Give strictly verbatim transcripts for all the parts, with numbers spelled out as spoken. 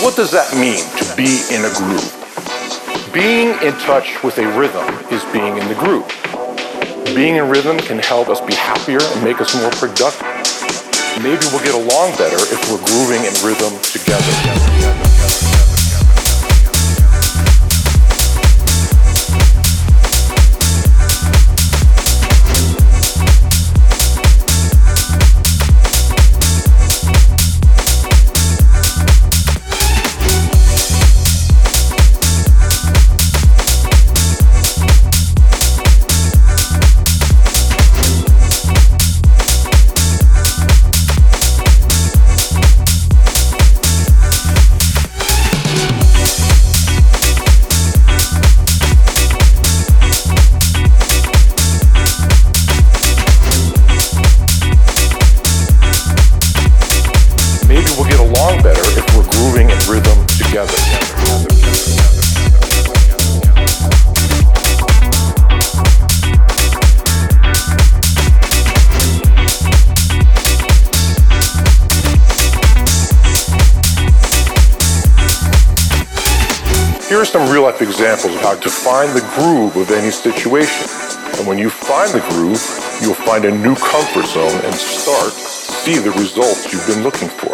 What does that mean, to be in a groove? Being in touch with a rhythm is being in the groove. Being in rhythm can help us be happier and make us more productive. Maybe we'll get along better if we're grooving in rhythm together. Here are some real-life examples of how to find the groove of any situation. And when you find the groove, you'll find a new comfort zone and start to see the results you've been looking for.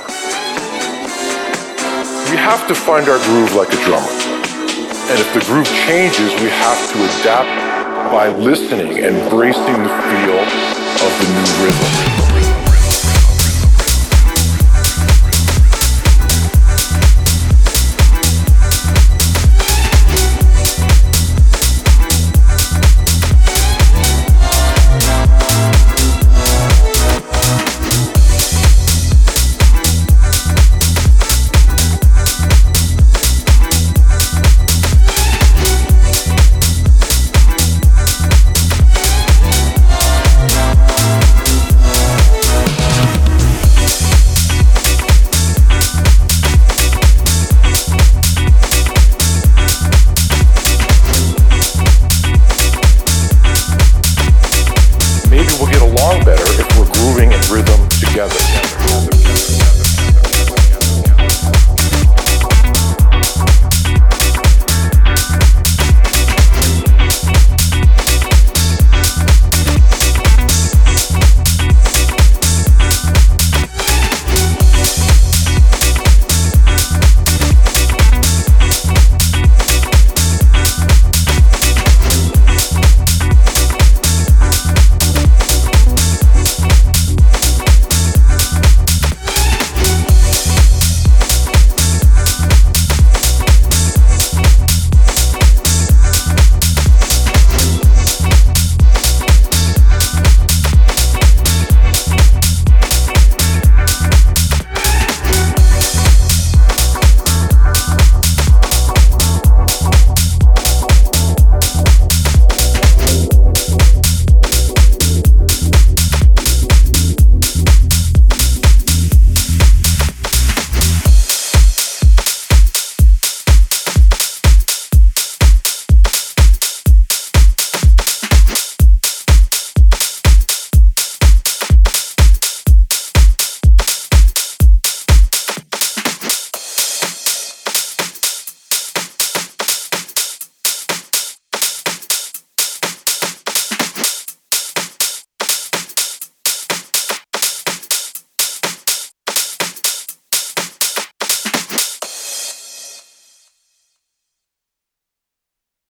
We have to find our groove like a drummer. And if the groove changes, we have to adapt by listening and embracing the feel of the new rhythm.